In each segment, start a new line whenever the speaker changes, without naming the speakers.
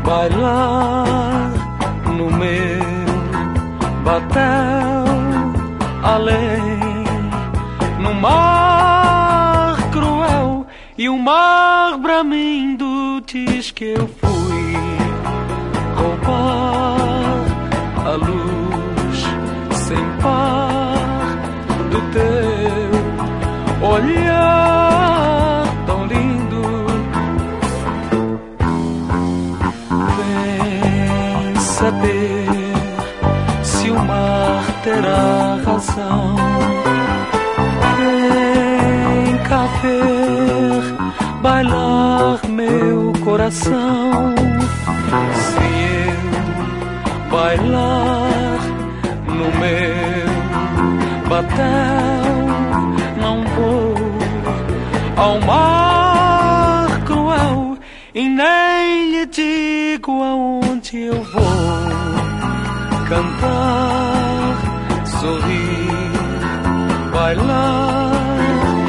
bailar no meu batel, além no mar cruel, e o mar bramindo diz que eu fui roubar a luz sem par do teu olhar tão lindo. Vem saber se o mar terá razão. Vem cá ver bailar meu coração. Se eu bailar no meu batel, não vou ao mar cruel e nem lhe digo aonde eu vou. Cantar, sorrir, bailar,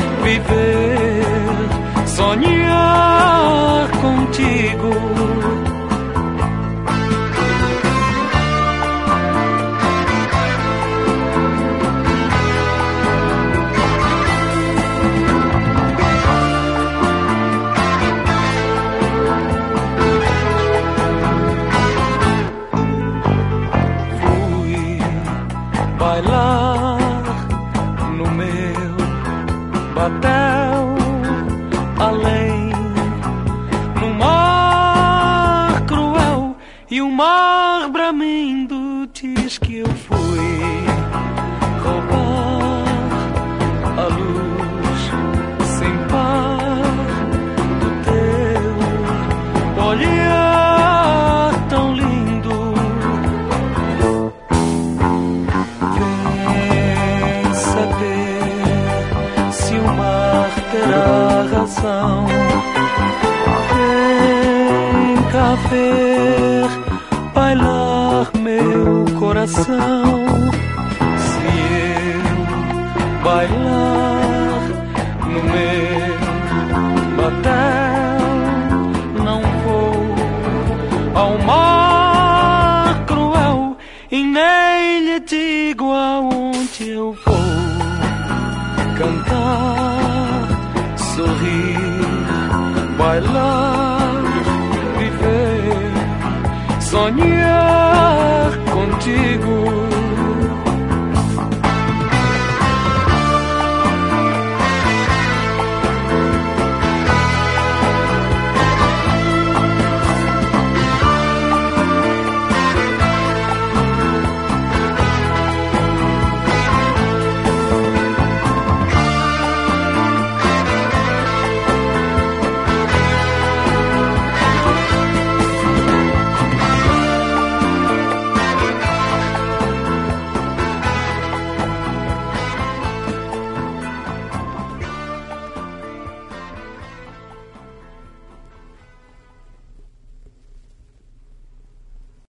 viver, sonhar contigo. Bailar no meu batel, além no mar cruel, e o mar bramindo diz que eu fui roubar a luz sem par do teu olhar tão lindo. Se o mar terá razão, vem cá ver bailar meu coração. Se eu bailar no meu batel, não vou ao mar cruel e nem lhe digo aonde eu vou. Cantar, sorrir, bailar, viver, sonhar contigo.